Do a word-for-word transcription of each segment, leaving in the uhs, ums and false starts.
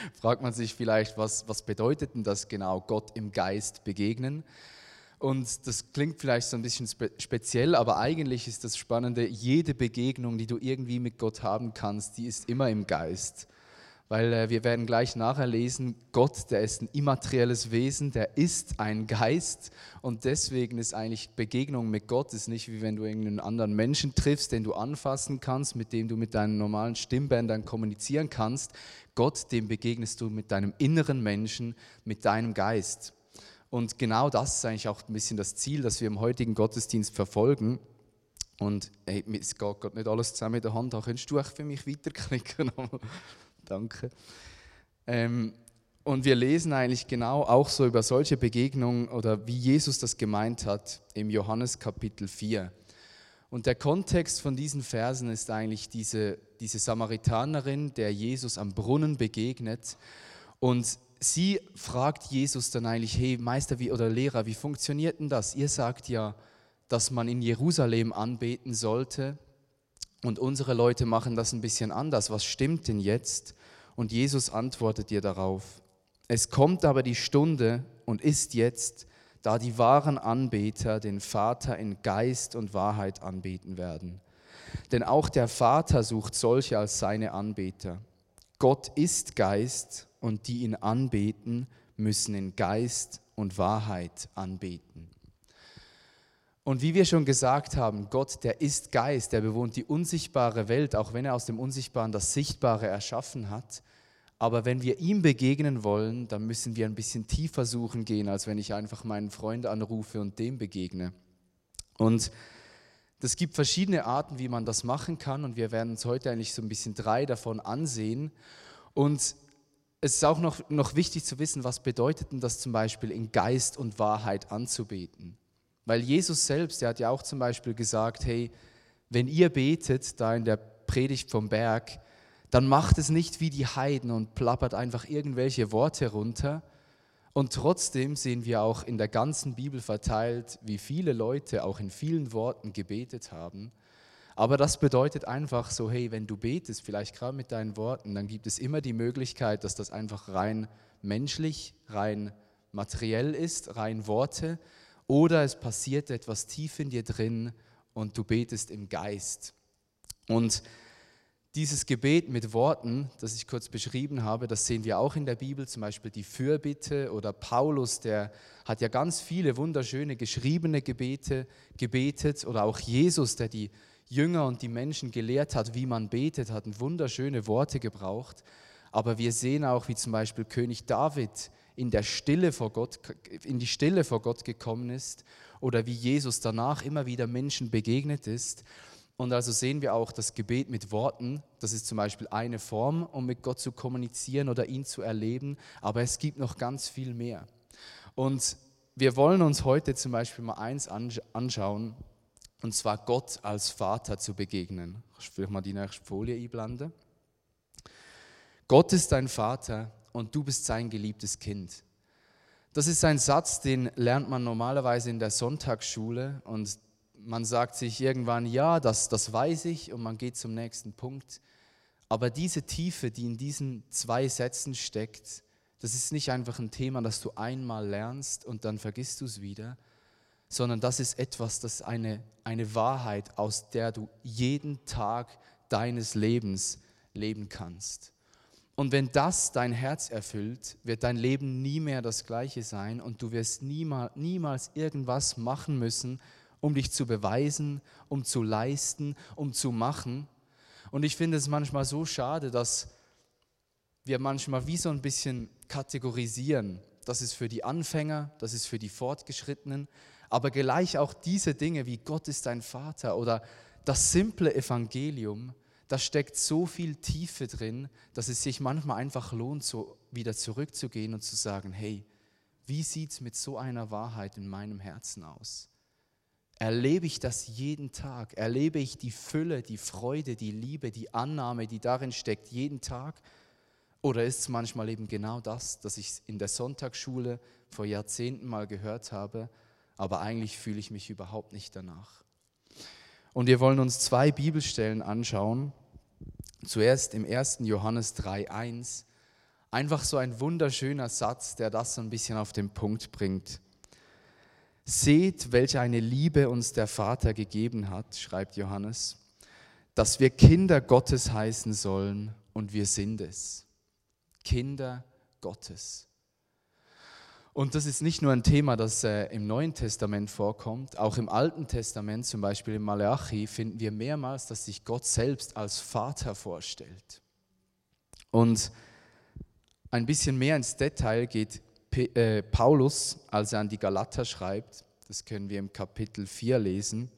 fragt man sich vielleicht, was, was bedeutet denn das genau, Gott im Geist begegnen? Und das klingt vielleicht so ein bisschen spe- speziell, aber eigentlich ist das Spannende, jede Begegnung, die du irgendwie mit Gott haben kannst, die ist immer im Geist. Weil äh, wir werden gleich nachher lesen, Gott, der ist ein immaterielles Wesen, der ist ein Geist und deswegen ist eigentlich Begegnung mit Gott ist nicht wie wenn du irgendeinen anderen Menschen triffst, den du anfassen kannst, mit dem du mit deinen normalen Stimmbändern kommunizieren kannst. Gott, dem begegnest du mit deinem inneren Menschen, mit deinem Geist. Und genau das ist eigentlich auch ein bisschen das Ziel, das wir im heutigen Gottesdienst verfolgen. Und hey, es geht gerade nicht alles zusammen in der Hand, da könntest du echt für mich weiterklicken. Danke. Ähm, und wir lesen eigentlich genau auch so über solche Begegnungen oder wie Jesus das gemeint hat im Johannes Kapitel vier. Und der Kontext von diesen Versen ist eigentlich diese, diese Samaritanerin, der Jesus am Brunnen begegnet. Und sie fragt Jesus dann eigentlich, hey Meister wie, oder Lehrer, wie funktioniert denn das? Ihr sagt ja, dass man in Jerusalem anbeten sollte. Und unsere Leute machen das ein bisschen anders. Was stimmt denn jetzt? Und Jesus antwortet ihr darauf. Es kommt aber die Stunde und ist jetzt, da die wahren Anbeter den Vater in Geist und Wahrheit anbeten werden. Denn auch der Vater sucht solche als seine Anbeter. Gott ist Geist und die ihn anbeten, müssen in Geist und Wahrheit anbeten. Und wie wir schon gesagt haben, Gott, der ist Geist, der bewohnt die unsichtbare Welt, auch wenn er aus dem Unsichtbaren das Sichtbare erschaffen hat. Aber wenn wir ihm begegnen wollen, dann müssen wir ein bisschen tiefer suchen gehen, als wenn ich einfach meinen Freund anrufe und dem begegne. Und es gibt verschiedene Arten, wie man das machen kann. Und wir werden uns heute eigentlich so ein bisschen drei davon ansehen. Und es ist auch noch, noch wichtig zu wissen, was bedeutet denn das zum Beispiel in Geist und Wahrheit anzubeten? Weil Jesus selbst, der hat ja auch zum Beispiel gesagt, hey, wenn ihr betet, da in der Predigt vom Berg, dann macht es nicht wie die Heiden und plappert einfach irgendwelche Worte runter. Und trotzdem sehen wir auch in der ganzen Bibel verteilt, wie viele Leute auch in vielen Worten gebetet haben. Aber das bedeutet einfach so, hey, wenn du betest, vielleicht gerade mit deinen Worten, dann gibt es immer die Möglichkeit, dass das einfach rein menschlich, rein materiell ist, rein Worte. Oder es passiert etwas tief in dir drin und du betest im Geist. Und dieses Gebet mit Worten, das ich kurz beschrieben habe, das sehen wir auch in der Bibel, zum Beispiel die Fürbitte oder Paulus, der hat ja ganz viele wunderschöne geschriebene Gebete gebetet oder auch Jesus, der die Jünger und die Menschen gelehrt hat, wie man betet, hat wunderschöne Worte gebraucht. Aber wir sehen auch, wie zum Beispiel König David in der Stille vor Gott, in die Stille vor Gott gekommen ist oder wie Jesus danach immer wieder Menschen begegnet ist. Und also sehen wir auch das Gebet mit Worten, das ist zum Beispiel eine Form, um mit Gott zu kommunizieren oder ihn zu erleben, aber es gibt noch ganz viel mehr. Und wir wollen uns heute zum Beispiel mal eins anschauen, und zwar Gott als Vater zu begegnen. Kannst du vielleicht mal die nächste Folie einblenden? Gott ist dein Vater und du bist sein geliebtes Kind. Das ist ein Satz, den lernt man normalerweise in der Sonntagsschule und man sagt sich irgendwann, ja, das, das weiß ich und man geht zum nächsten Punkt. Aber diese Tiefe, die in diesen zwei Sätzen steckt, das ist nicht einfach ein Thema, das du einmal lernst und dann vergisst du es wieder, sondern das ist etwas, das ist eine, eine Wahrheit, aus der du jeden Tag deines Lebens leben kannst. Und wenn das dein Herz erfüllt, wird dein Leben nie mehr das Gleiche sein und du wirst niemals, niemals irgendwas machen müssen, um dich zu beweisen, um zu leisten, um zu machen. Und ich finde es manchmal so schade, dass wir manchmal wie so ein bisschen kategorisieren. Das ist für die Anfänger, das ist für die Fortgeschrittenen, aber gleich auch diese Dinge wie Gott ist dein Vater oder das simple Evangelium, da steckt so viel Tiefe drin, dass es sich manchmal einfach lohnt, so wieder zurückzugehen und zu sagen, hey, wie sieht es mit so einer Wahrheit in meinem Herzen aus? Erlebe ich das jeden Tag? Erlebe ich die Fülle, die Freude, die Liebe, die Annahme, die darin steckt, jeden Tag? Oder ist es manchmal eben genau das, das ich in der Sonntagsschule vor Jahrzehnten mal gehört habe, aber eigentlich fühle ich mich überhaupt nicht danach? Und wir wollen uns zwei Bibelstellen anschauen. Zuerst im ersten Johannes drei eins. Einfach so ein wunderschöner Satz, der das so ein bisschen auf den Punkt bringt. Seht, welche eine Liebe uns der Vater gegeben hat, schreibt Johannes, dass wir Kinder Gottes heißen sollen und wir sind es. Kinder Gottes. Und das ist nicht nur ein Thema, das äh, im Neuen Testament vorkommt, auch im Alten Testament, zum Beispiel im Malachi, finden wir mehrmals, dass sich Gott selbst als Vater vorstellt. Und ein bisschen mehr ins Detail geht Paulus, als er an die Galater schreibt, das können wir im Kapitel vier lesen.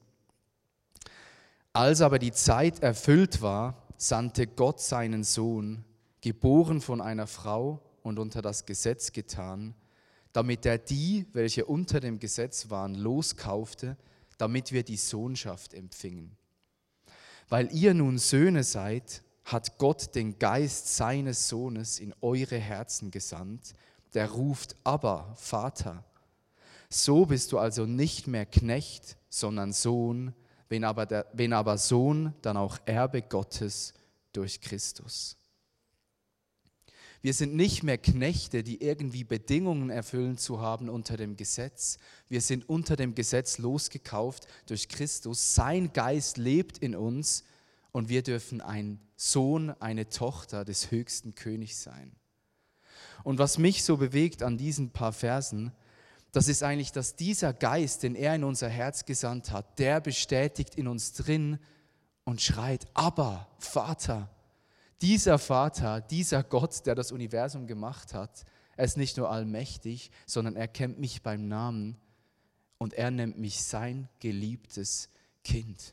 Als aber die Zeit erfüllt war, sandte Gott seinen Sohn, geboren von einer Frau und unter das Gesetz getan, damit er die, welche unter dem Gesetz waren, loskaufte, damit wir die Sohnschaft empfingen. Weil ihr nun Söhne seid, hat Gott den Geist seines Sohnes in eure Herzen gesandt, der ruft, Abba, Vater. So bist du also nicht mehr Knecht, sondern Sohn, wenn aber, der, wenn aber Sohn, dann auch Erbe Gottes durch Christus. Wir sind nicht mehr Knechte, die irgendwie Bedingungen erfüllen zu haben unter dem Gesetz. Wir sind unter dem Gesetz losgekauft durch Christus. Sein Geist lebt in uns und wir dürfen ein Sohn, eine Tochter des höchsten Königs sein. Und was mich so bewegt an diesen paar Versen, das ist eigentlich, dass dieser Geist, den er in unser Herz gesandt hat, der bestätigt in uns drin und schreit, Abba, Vater. Dieser Vater, dieser Gott, der das Universum gemacht hat, er ist nicht nur allmächtig, sondern er kennt mich beim Namen und er nennt mich sein geliebtes Kind.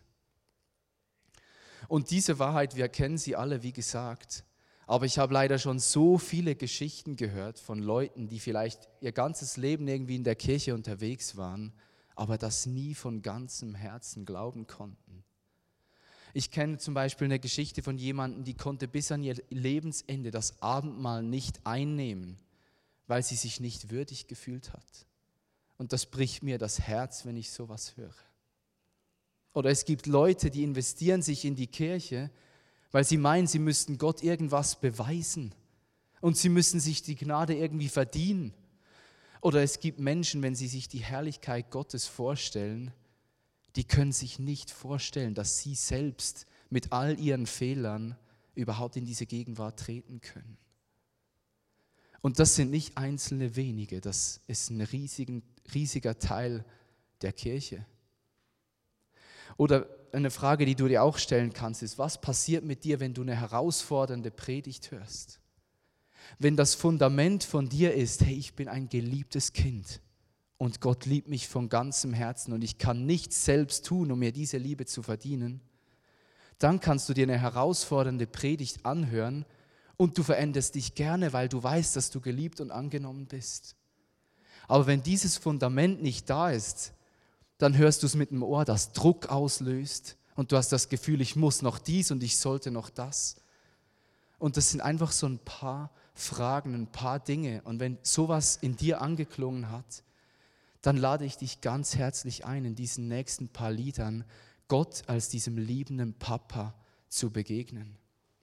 Und diese Wahrheit, wir kennen sie alle, wie gesagt, aber ich habe leider schon so viele Geschichten gehört von Leuten, die vielleicht ihr ganzes Leben irgendwie in der Kirche unterwegs waren, aber das nie von ganzem Herzen glauben konnten. Ich kenne zum Beispiel eine Geschichte von jemandem, die konnte bis an ihr Lebensende das Abendmahl nicht einnehmen, weil sie sich nicht würdig gefühlt hat. Und das bricht mir das Herz, wenn ich sowas höre. Oder es gibt Leute, die investieren sich in die Kirche, weil sie meinen, sie müssten Gott irgendwas beweisen und sie müssen sich die Gnade irgendwie verdienen. Oder es gibt Menschen, wenn sie sich die Herrlichkeit Gottes vorstellen, die können sich nicht vorstellen, dass sie selbst mit all ihren Fehlern überhaupt in diese Gegenwart treten können. Und das sind nicht einzelne wenige, das ist ein riesigen, riesiger Teil der Kirche. Oder eine Frage, die du dir auch stellen kannst, ist, was passiert mit dir, wenn du eine herausfordernde Predigt hörst? Wenn das Fundament von dir ist, hey, ich bin ein geliebtes Kind und Gott liebt mich von ganzem Herzen und ich kann nichts selbst tun, um mir diese Liebe zu verdienen, dann kannst du dir eine herausfordernde Predigt anhören und du veränderst dich gerne, weil du weißt, dass du geliebt und angenommen bist. Aber wenn dieses Fundament nicht da ist, dann hörst du es mit dem Ohr, das Druck auslöst und du hast das Gefühl, ich muss noch dies und ich sollte noch das. Und das sind einfach so ein paar Fragen, ein paar Dinge. Und wenn sowas in dir angeklungen hat, dann lade ich dich ganz herzlich ein, in diesen nächsten paar Liedern Gott als diesem liebenden Papa zu begegnen.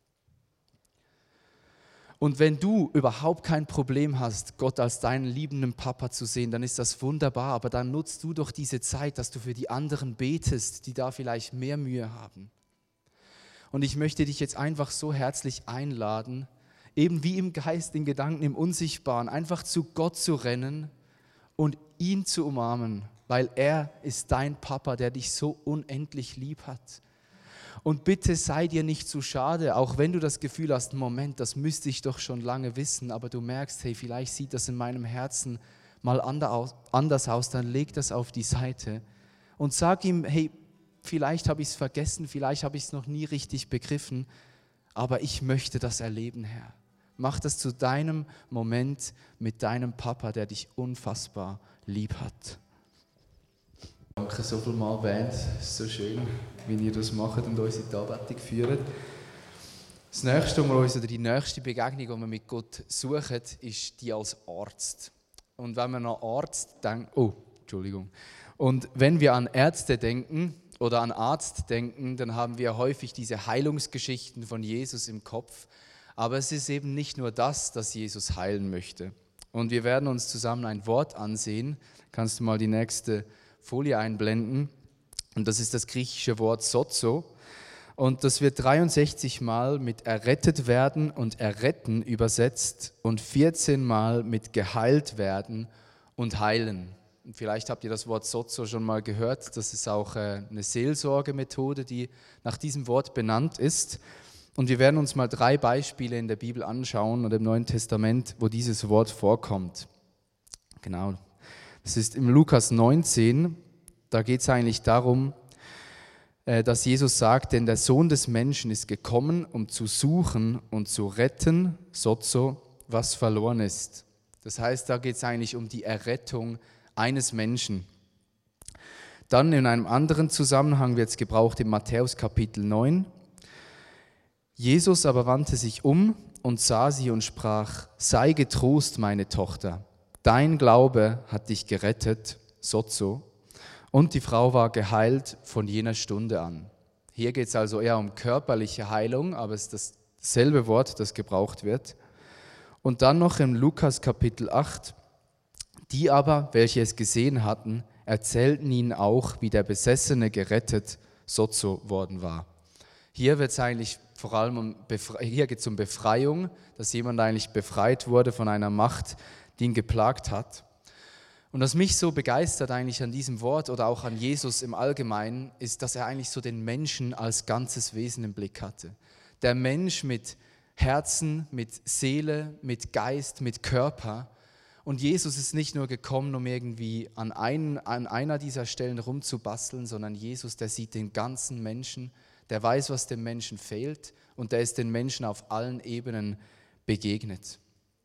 Und wenn du überhaupt kein Problem hast, Gott als deinen liebenden Papa zu sehen, dann ist das wunderbar, aber dann nutzt du doch diese Zeit, dass du für die anderen betest, die da vielleicht mehr Mühe haben. Und ich möchte dich jetzt einfach so herzlich einladen, eben wie im Geist, in Gedanken, im Unsichtbaren, einfach zu Gott zu rennen und ihn zu umarmen, weil er ist dein Papa, der dich so unendlich lieb hat. Und bitte sei dir nicht zu schade, auch wenn du das Gefühl hast, Moment, das müsste ich doch schon lange wissen, aber du merkst, hey, vielleicht sieht das in meinem Herzen mal anders aus, dann leg das auf die Seite und sag ihm, hey, vielleicht habe ich es vergessen, vielleicht habe ich es noch nie richtig begriffen, aber ich möchte das erleben, Herr. Mach das zu deinem Moment mit deinem Papa, der dich unfassbar lieb hat. Danke so viel mal, Band. Es ist so schön, wie ihr das macht und uns in die Anbetung führt. Das nächste, was wir uns, oder die nächste Begegnung, die wir mit Gott suchen, ist die als Arzt. Und wenn man an Arzt denkt, oh, Entschuldigung. Und wenn wir an Ärzte denken oder an Arzt denken, dann haben wir häufig diese Heilungsgeschichten von Jesus im Kopf. Aber es ist eben nicht nur das, dass Jesus heilen möchte. Und wir werden uns zusammen ein Wort ansehen. Kannst du mal die nächste Folie einblenden? Und das ist das griechische Wort sozo. Und das wird dreiundsechzig Mal mit errettet werden und erretten übersetzt und vierzehn Mal mit geheilt werden und heilen. Und vielleicht habt ihr das Wort sozo schon mal gehört. Das ist auch eine Seelsorgemethode, die nach diesem Wort benannt ist. Und wir werden uns mal drei Beispiele in der Bibel anschauen und im Neuen Testament, wo dieses Wort vorkommt. Genau. Das ist im Lukas neunzehn. Da geht es eigentlich darum, dass Jesus sagt, denn der Sohn des Menschen ist gekommen, um zu suchen und zu retten, sozo, was verloren ist. Das heißt, da geht es eigentlich um die Errettung eines Menschen. Dann in einem anderen Zusammenhang wird es gebraucht in Matthäus Kapitel neun. Jesus aber wandte sich um und sah sie und sprach, sei getrost, meine Tochter, dein Glaube hat dich gerettet, sozo. Und die Frau war geheilt von jener Stunde an. Hier geht es also eher um körperliche Heilung, aber es ist dasselbe Wort, das gebraucht wird. Und dann noch im Lukas Kapitel acht, die aber, welche es gesehen hatten, erzählten ihnen auch, wie der Besessene gerettet, sozo worden war. Hier wird es eigentlich vor allem um, Befre- hier geht es um Befreiung, dass jemand eigentlich befreit wurde von einer Macht, die ihn geplagt hat. Und was mich so begeistert eigentlich an diesem Wort oder auch an Jesus im Allgemeinen, ist, dass er eigentlich so den Menschen als ganzes Wesen im Blick hatte. Der Mensch mit Herzen, mit Seele, mit Geist, mit Körper. Und Jesus ist nicht nur gekommen, um irgendwie an, einen, an einer dieser Stellen rumzubasteln, sondern Jesus, der sieht den ganzen Menschen, der weiß, was dem Menschen fehlt und der ist den Menschen auf allen Ebenen begegnet.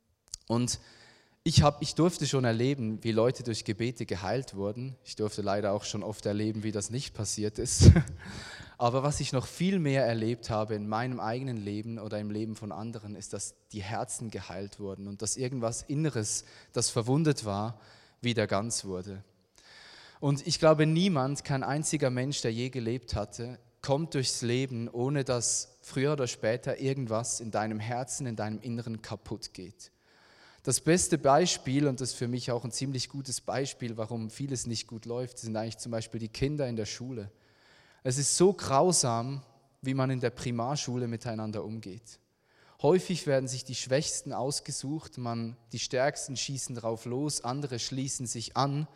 Und Ich, hab, ich durfte schon erleben, wie Leute durch Gebete geheilt wurden. Ich durfte leider auch schon oft erleben, wie das nicht passiert ist. Aber was ich noch viel mehr erlebt habe in meinem eigenen Leben oder im Leben von anderen, ist, dass die Herzen geheilt wurden und dass irgendwas Inneres, das verwundet war, wieder ganz wurde. Und ich glaube, niemand, kein einziger Mensch, der je gelebt hatte, kommt durchs Leben, ohne dass früher oder später irgendwas in deinem Herzen, in deinem Inneren kaputt geht. Das beste Beispiel, und das ist für mich auch ein ziemlich gutes Beispiel, warum vieles nicht gut läuft, sind eigentlich zum Beispiel die Kinder in der Schule. Es ist so grausam, wie man in der Primarschule miteinander umgeht. Häufig werden sich die Schwächsten ausgesucht, man, die Stärksten schießen drauf los, andere schließen sich an.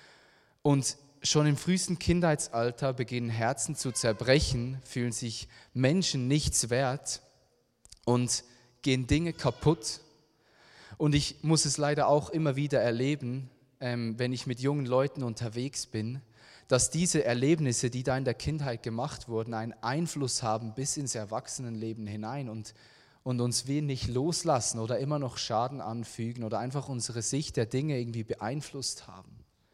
Und schon im frühesten Kindheitsalter beginnen Herzen zu zerbrechen, fühlen sich Menschen nichts wert und gehen Dinge kaputt. Und ich muss es leider auch immer wieder erleben, ähm, wenn ich mit jungen Leuten unterwegs bin, dass diese Erlebnisse, die da in der Kindheit gemacht wurden, einen Einfluss haben bis ins Erwachsenenleben hinein und, und uns wenig loslassen oder immer noch Schaden anfügen oder einfach unsere Sicht der Dinge irgendwie beeinflusst haben.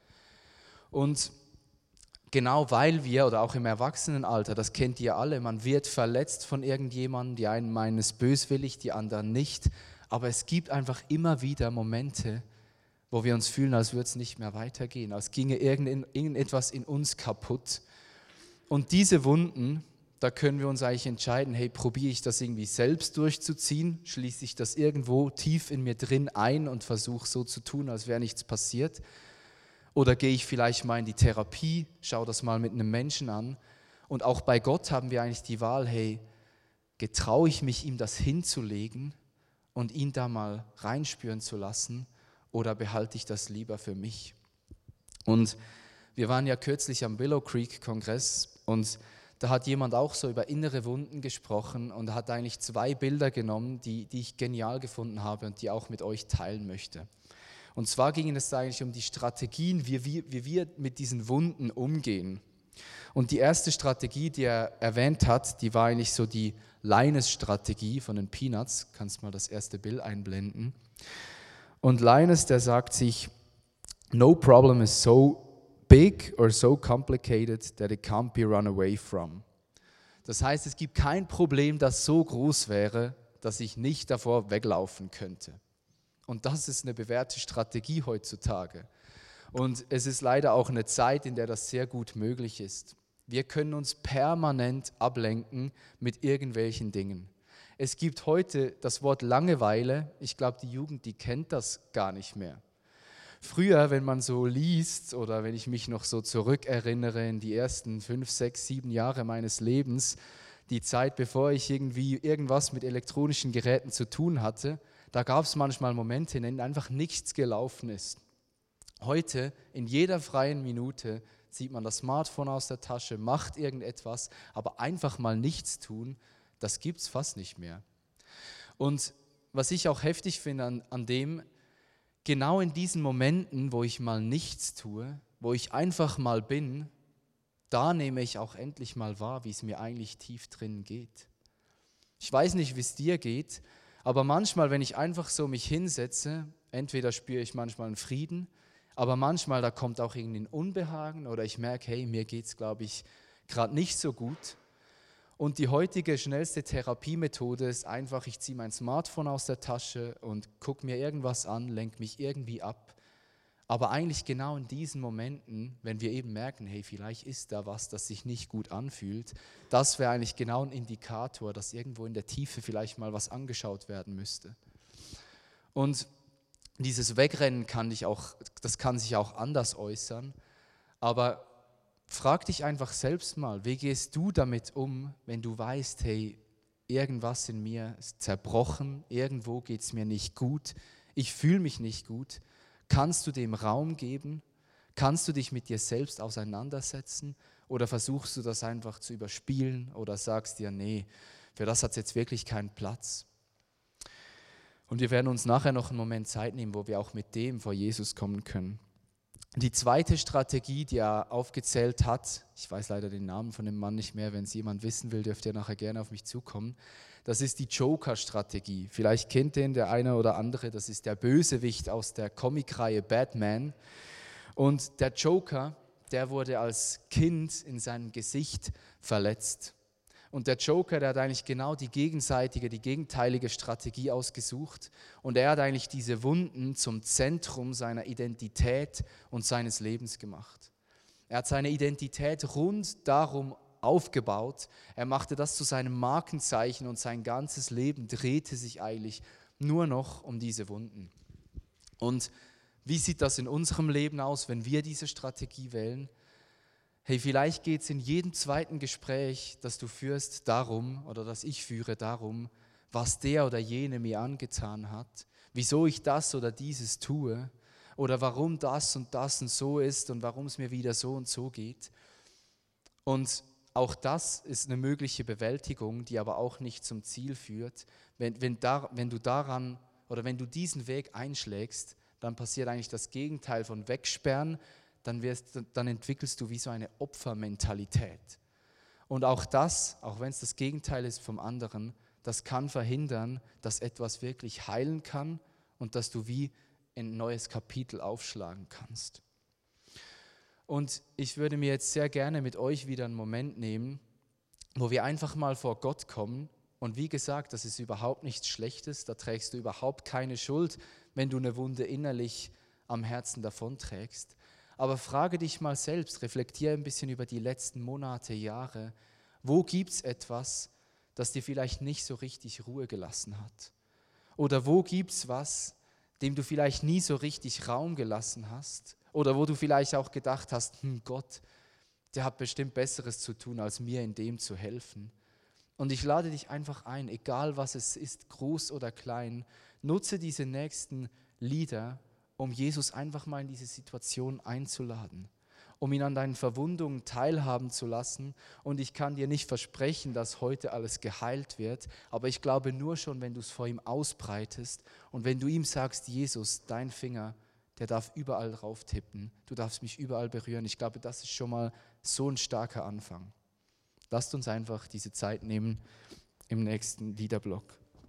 Und genau weil wir, oder auch im Erwachsenenalter, das kennt ihr alle, man wird verletzt von irgendjemandem, die einen meinen es böswillig, die anderen nicht. Aber es gibt einfach immer wieder Momente, wo wir uns fühlen, als würde es nicht mehr weitergehen, als ginge irgendetwas in uns kaputt. Und diese Wunden, da können wir uns eigentlich entscheiden, hey, probiere ich das irgendwie selbst durchzuziehen, schließe ich das irgendwo tief in mir drin ein und versuche so zu tun, als wäre nichts passiert. Oder gehe ich vielleicht mal in die Therapie, schaue das mal mit einem Menschen an. Und auch bei Gott haben wir eigentlich die Wahl, hey, getraue ich mich, ihm das hinzulegen und ihn da mal reinspüren zu lassen oder behalte ich das lieber für mich? Und wir waren ja kürzlich am Willow Creek Kongress und da hat jemand auch so über innere Wunden gesprochen und hat eigentlich zwei Bilder genommen, die, die ich genial gefunden habe und die auch mit euch teilen möchte. Und zwar ging es eigentlich um die Strategien, wie wir, wie wir mit diesen Wunden umgehen. Und die erste Strategie, die er erwähnt hat, die war eigentlich so die Linus-Strategie von den Peanuts. Kannst mal das erste Bild einblenden. Und Linus, der sagt sich, no problem is so big or so complicated that it can't be run away from. Das heißt, es gibt kein Problem, das so groß wäre, dass ich nicht davor weglaufen könnte. Und das ist eine bewährte Strategie heutzutage. Und es ist leider auch eine Zeit, in der das sehr gut möglich ist. Wir können uns permanent ablenken mit irgendwelchen Dingen. Es gibt heute das Wort Langeweile. Ich glaube, die Jugend, die kennt das gar nicht mehr. Früher, wenn man so liest oder wenn ich mich noch so zurückerinnere in die ersten fünf, sechs, sieben Jahre meines Lebens, die Zeit, bevor ich irgendwie irgendwas mit elektronischen Geräten zu tun hatte, da gab es manchmal Momente, in denen einfach nichts gelaufen ist. Heute, in jeder freien Minute, zieht man das Smartphone aus der Tasche, macht irgendetwas, aber einfach mal nichts tun, das gibt es fast nicht mehr. Und was ich auch heftig finde an, an dem, genau in diesen Momenten, wo ich mal nichts tue, wo ich einfach mal bin, da nehme ich auch endlich mal wahr, wie es mir eigentlich tief drin geht. Ich weiß nicht, wie es dir geht, aber manchmal, wenn ich einfach so mich hinsetze, entweder spüre ich manchmal einen Frieden, aber manchmal, da kommt auch irgendwie ein Unbehagen oder ich merke, hey, mir geht es, glaube ich, gerade nicht so gut. Und die heutige schnellste Therapiemethode ist einfach, ich ziehe mein Smartphone aus der Tasche und gucke mir irgendwas an, lenke mich irgendwie ab. Aber eigentlich genau in diesen Momenten, wenn wir eben merken, hey, vielleicht ist da was, das sich nicht gut anfühlt, das wäre eigentlich genau ein Indikator, dass irgendwo in der Tiefe vielleicht mal was angeschaut werden müsste. Und dieses Wegrennen kann dich auch, das kann sich auch anders äußern, aber frag dich einfach selbst mal, wie gehst du damit um, wenn du weißt, hey, irgendwas in mir ist zerbrochen, irgendwo geht es mir nicht gut, ich fühle mich nicht gut. Kannst du dem Raum geben? Kannst du dich mit dir selbst auseinandersetzen? Oder versuchst du das einfach zu überspielen oder sagst dir, nee, für das hat es jetzt wirklich keinen Platz? Und wir werden uns nachher noch einen Moment Zeit nehmen, wo wir auch mit dem vor Jesus kommen können. Die zweite Strategie, die er aufgezählt hat, ich weiß leider den Namen von dem Mann nicht mehr, wenn es jemand wissen will, dürft ihr nachher gerne auf mich zukommen, das ist die Joker-Strategie. Vielleicht kennt den der eine oder andere, das ist der Bösewicht aus der Comicreihe Batman. Und der Joker, der wurde als Kind in seinem Gesicht verletzt. Und der Joker, der hat eigentlich genau die gegenseitige, die gegenteilige Strategie ausgesucht. Und er hat eigentlich diese Wunden zum Zentrum seiner Identität und seines Lebens gemacht. Er hat seine Identität rund darum aufgebaut. Er machte das zu seinem Markenzeichen und sein ganzes Leben drehte sich eigentlich nur noch um diese Wunden. Und wie sieht das in unserem Leben aus, wenn wir diese Strategie wählen? Hey, vielleicht geht es in jedem zweiten Gespräch, das du führst, darum, oder das ich führe, darum, was der oder jene mir angetan hat, wieso ich das oder dieses tue, oder warum das und das und so ist und warum es mir wieder so und so geht. Und auch das ist eine mögliche Bewältigung, die aber auch nicht zum Ziel führt. Wenn, wenn, da, wenn du daran oder wenn du diesen Weg einschlägst, dann passiert eigentlich das Gegenteil von wegsperren, Dann, wirst, dann entwickelst du wie so eine Opfermentalität. Und auch das, auch wenn es das Gegenteil ist vom anderen, das kann verhindern, dass etwas wirklich heilen kann und dass du wie ein neues Kapitel aufschlagen kannst. Und ich würde mir jetzt sehr gerne mit euch wieder einen Moment nehmen, wo wir einfach mal vor Gott kommen. Und wie gesagt, das ist überhaupt nichts Schlechtes, da trägst du überhaupt keine Schuld, wenn du eine Wunde innerlich am Herzen davonträgst. Aber frage dich mal selbst, reflektiere ein bisschen über die letzten Monate, Jahre. Wo gibt es etwas, das dir vielleicht nicht so richtig Ruhe gelassen hat? Oder wo gibt es was, dem du vielleicht nie so richtig Raum gelassen hast? Oder wo du vielleicht auch gedacht hast, hm, Gott, der hat bestimmt Besseres zu tun, als mir in dem zu helfen. Und ich lade dich einfach ein, egal was es ist, groß oder klein, nutze diese nächsten Lieder, um Jesus einfach mal in diese Situation einzuladen, um ihn an deinen Verwundungen teilhaben zu lassen. Und ich kann dir nicht versprechen, dass heute alles geheilt wird, aber ich glaube nur schon, wenn du es vor ihm ausbreitest und wenn du ihm sagst, Jesus, dein Finger, der darf überall drauf tippen, du darfst mich überall berühren. Ich glaube, das ist schon mal so ein starker Anfang. Lasst uns einfach diese Zeit nehmen im nächsten Liederblock.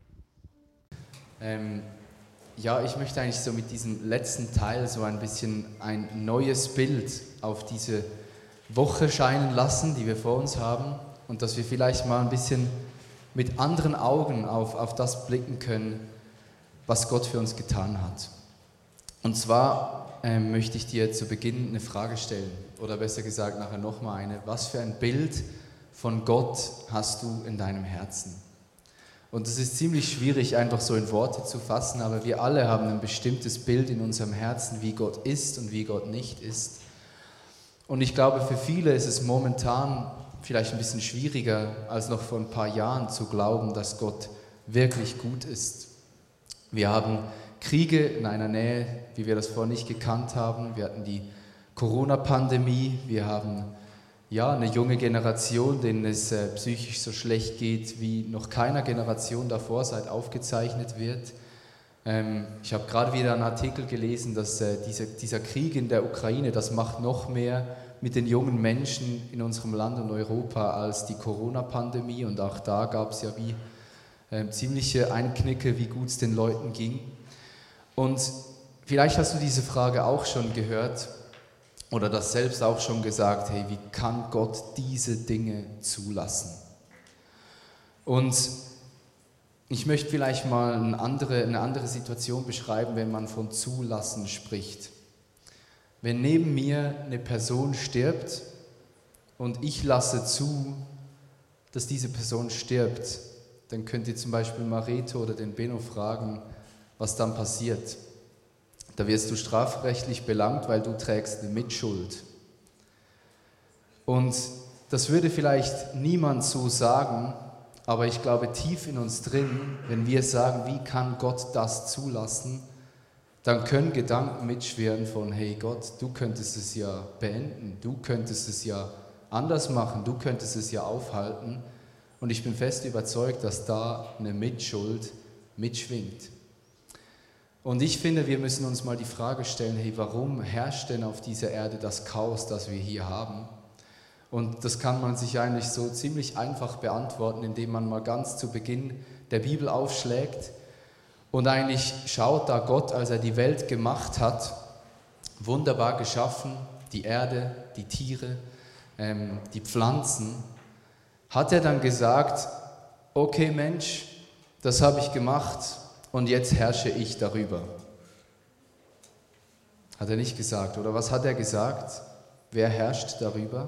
Ähm, Ja, ich möchte eigentlich so mit diesem letzten Teil so ein bisschen ein neues Bild auf diese Woche scheinen lassen, die wir vor uns haben, und dass wir vielleicht mal ein bisschen mit anderen Augen auf, auf das blicken können, was Gott für uns getan hat. Und zwar ähm, möchte ich dir zu Beginn eine Frage stellen, oder besser gesagt nachher nochmal eine. Was für ein Bild von Gott hast du in deinem Herzen? Und es ist ziemlich schwierig, einfach so in Worte zu fassen, aber wir alle haben ein bestimmtes Bild in unserem Herzen, wie Gott ist und wie Gott nicht ist. Und ich glaube, für viele ist es momentan vielleicht ein bisschen schwieriger, als noch vor ein paar Jahren zu glauben, dass Gott wirklich gut ist. Wir haben Kriege in einer Nähe, wie wir das vorher nicht gekannt haben. Wir hatten die Corona-Pandemie, wir haben ja, eine junge Generation, denen es äh, psychisch so schlecht geht wie noch keiner Generation davor, seit aufgezeichnet wird. Ähm, ich habe gerade wieder einen Artikel gelesen, dass äh, diese, dieser Krieg in der Ukraine, das macht noch mehr mit den jungen Menschen in unserem Land und Europa als die Corona-Pandemie. Und auch da gab es ja wie äh, ziemliche Einknicke, wie gut es den Leuten ging. Und vielleicht hast du diese Frage auch schon gehört, oder das selbst auch schon gesagt, hey, wie kann Gott diese Dinge zulassen? Und ich möchte vielleicht mal eine andere, eine andere Situation beschreiben, wenn man von Zulassen spricht. Wenn neben mir eine Person stirbt und ich lasse zu, dass diese Person stirbt, dann könnt ihr zum Beispiel Mareto oder den Benno fragen, was dann passiert. Da wirst du strafrechtlich belangt, weil du trägst eine Mitschuld. Und das würde vielleicht niemand so sagen, aber ich glaube tief in uns drin, wenn wir sagen, wie kann Gott das zulassen, dann können Gedanken mitschwirren von, hey Gott, du könntest es ja beenden, du könntest es ja anders machen, du könntest es ja aufhalten. Und ich bin fest überzeugt, dass da eine Mitschuld mitschwingt. Und ich finde, wir müssen uns mal die Frage stellen, hey, warum herrscht denn auf dieser Erde das Chaos, das wir hier haben? Und das kann man sich eigentlich so ziemlich einfach beantworten, indem man mal ganz zu Beginn der Bibel aufschlägt und eigentlich schaut, da Gott, als er die Welt gemacht hat, wunderbar geschaffen, die Erde, die Tiere, ähm, die Pflanzen, hat er dann gesagt, okay Mensch, das habe ich gemacht, und jetzt herrsche ich darüber. Hat er nicht gesagt, oder was hat er gesagt? Wer herrscht darüber?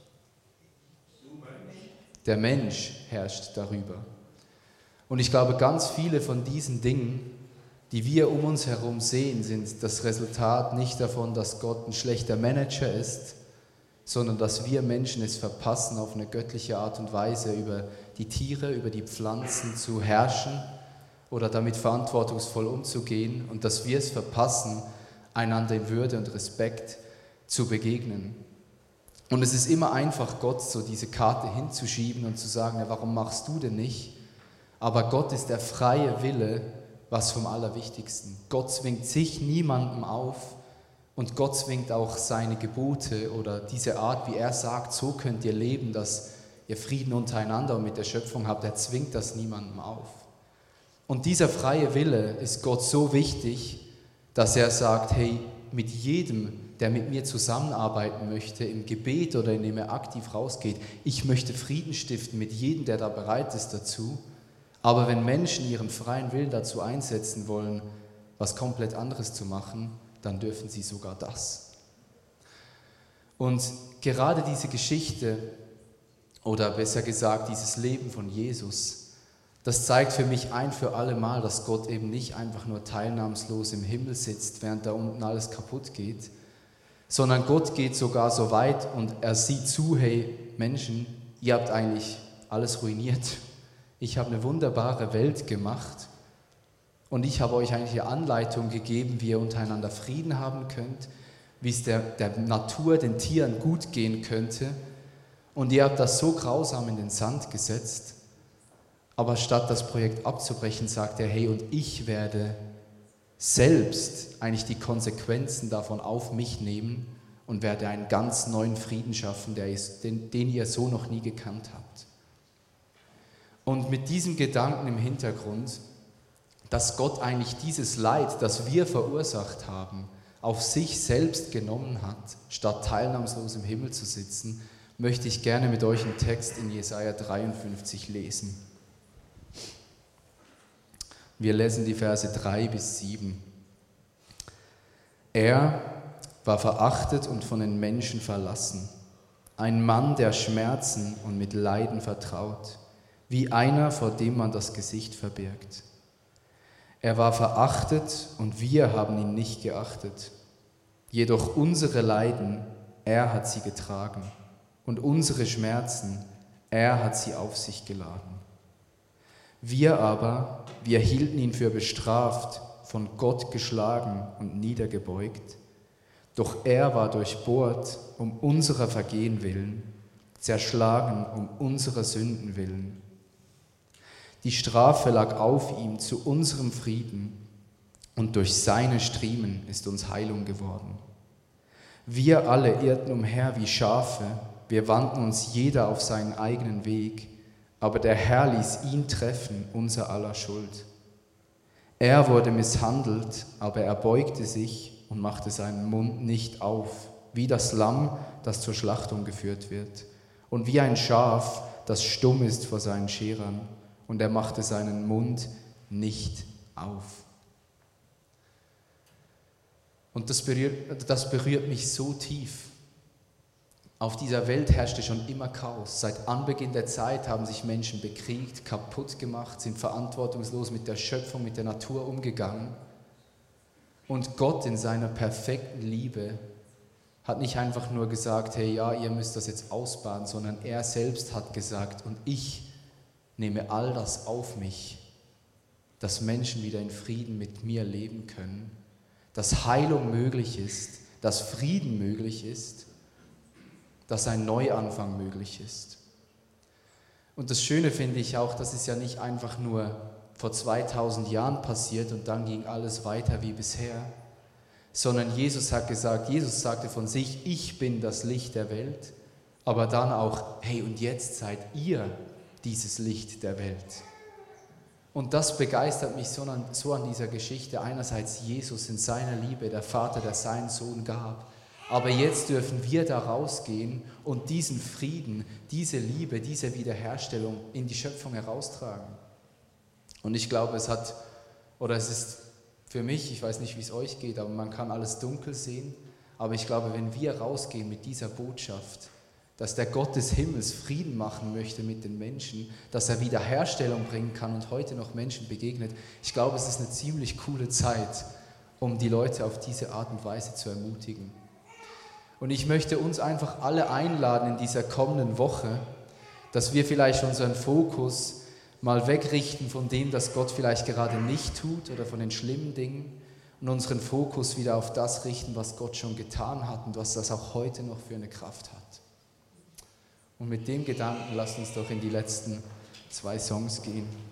Der Mensch herrscht darüber. Und ich glaube, ganz viele von diesen Dingen, die wir um uns herum sehen, sind das Resultat nicht davon, dass Gott ein schlechter Manager ist, sondern dass wir Menschen es verpassen, auf eine göttliche Art und Weise über die Tiere, über die Pflanzen zu herrschen, oder damit verantwortungsvoll umzugehen und dass wir es verpassen, einander in Würde und Respekt zu begegnen. Und es ist immer einfach, Gott so diese Karte hinzuschieben und zu sagen, ja, warum machst du denn nicht? Aber Gott ist der freie Wille, was vom Allerwichtigsten. Gott zwingt sich niemandem auf und Gott zwingt auch seine Gebote oder diese Art, wie er sagt, so könnt ihr leben, dass ihr Frieden untereinander und mit der Schöpfung habt. Er zwingt das niemandem auf. Und dieser freie Wille ist Gott so wichtig, dass er sagt, hey, mit jedem, der mit mir zusammenarbeiten möchte, im Gebet oder indem er aktiv rausgeht, ich möchte Frieden stiften mit jedem, der da bereit ist dazu. Aber wenn Menschen ihren freien Willen dazu einsetzen wollen, was komplett anderes zu machen, dann dürfen sie sogar das. Und gerade diese Geschichte, oder besser gesagt, dieses Leben von Jesus, das zeigt für mich ein für alle Mal, dass Gott eben nicht einfach nur teilnahmslos im Himmel sitzt, während da unten alles kaputt geht, sondern Gott geht sogar so weit und er sieht zu, hey Menschen, ihr habt eigentlich alles ruiniert. Ich habe eine wunderbare Welt gemacht und ich habe euch eigentlich eine Anleitung gegeben, wie ihr untereinander Frieden haben könnt, wie es der, der Natur, den Tieren gut gehen könnte. Und ihr habt das so grausam in den Sand gesetzt. Aber statt das Projekt abzubrechen, sagt er, hey, und ich werde selbst eigentlich die Konsequenzen davon auf mich nehmen und werde einen ganz neuen Frieden schaffen, der ist, den, den ihr so noch nie gekannt habt. Und mit diesem Gedanken im Hintergrund, dass Gott eigentlich dieses Leid, das wir verursacht haben, auf sich selbst genommen hat, statt teilnahmslos im Himmel zu sitzen, möchte ich gerne mit euch einen Text in Jesaja dreiundfünfzig lesen. Wir lesen die Verse drei bis sieben. Er war verachtet und von den Menschen verlassen, ein Mann, der Schmerzen und mit Leiden vertraut. wie einer, vor dem man das Gesicht verbirgt. Er war verachtet und wir haben ihn nicht geachtet. Jedoch unsere Leiden, er hat sie getragen und unsere Schmerzen, er hat sie auf sich geladen. Wir aber, wir hielten ihn für bestraft, von Gott geschlagen und niedergebeugt. Doch er war durchbohrt um unserer Vergehen willen, zerschlagen um unserer Sünden willen. Die Strafe lag auf ihm zu unserem Frieden, und durch seine Striemen ist uns Heilung geworden. Wir alle irrten umher wie Schafe, wir wandten uns jeder auf seinen eigenen Weg, aber der Herr ließ ihn treffen, unser aller Schuld. Er wurde misshandelt, aber er beugte sich und machte seinen Mund nicht auf, wie das Lamm, das zur Schlachtung geführt wird, und wie ein Schaf, das stumm ist vor seinen Scherern, und er machte seinen Mund nicht auf. Und das berührt, das berührt mich so tief. Auf dieser Welt herrschte schon immer Chaos. Seit Anbeginn der Zeit haben sich Menschen bekriegt, kaputt gemacht, sind verantwortungslos mit der Schöpfung, mit der Natur umgegangen. Und Gott in seiner perfekten Liebe hat nicht einfach nur gesagt, hey, ja, ihr müsst das jetzt ausbaden, sondern er selbst hat gesagt, und ich nehme all das auf mich, dass Menschen wieder in Frieden mit mir leben können, dass Heilung möglich ist, dass Frieden möglich ist, dass ein Neuanfang möglich ist. Und das Schöne finde ich auch, das ist ja nicht einfach nur vor zweitausend Jahren passiert und dann ging alles weiter wie bisher, sondern Jesus hat gesagt, Jesus sagte von sich, ich bin das Licht der Welt, aber dann auch, hey, und jetzt seid ihr dieses Licht der Welt. Und das begeistert mich so an, so an dieser Geschichte. Einerseits Jesus in seiner Liebe, der Vater, der seinen Sohn gab. Aber jetzt dürfen wir da rausgehen und diesen Frieden, diese Liebe, diese Wiederherstellung in die Schöpfung heraustragen. Und ich glaube, es hat, oder es ist für mich, ich weiß nicht, wie es euch geht, aber man kann alles dunkel sehen. Aber ich glaube, wenn wir rausgehen mit dieser Botschaft, dass der Gott des Himmels Frieden machen möchte mit den Menschen, dass er Wiederherstellung bringen kann und heute noch Menschen begegnet. Ich glaube, es ist eine ziemlich coole Zeit, um die Leute auf diese Art und Weise zu ermutigen. Und ich möchte uns einfach alle einladen in dieser kommenden Woche, dass wir vielleicht unseren Fokus mal wegrichten von dem, was Gott vielleicht gerade nicht tut oder von den schlimmen Dingen und unseren Fokus wieder auf das richten, was Gott schon getan hat und was das auch heute noch für eine Kraft hat. Und mit dem Gedanken lasst uns doch in die letzten zwei Songs gehen.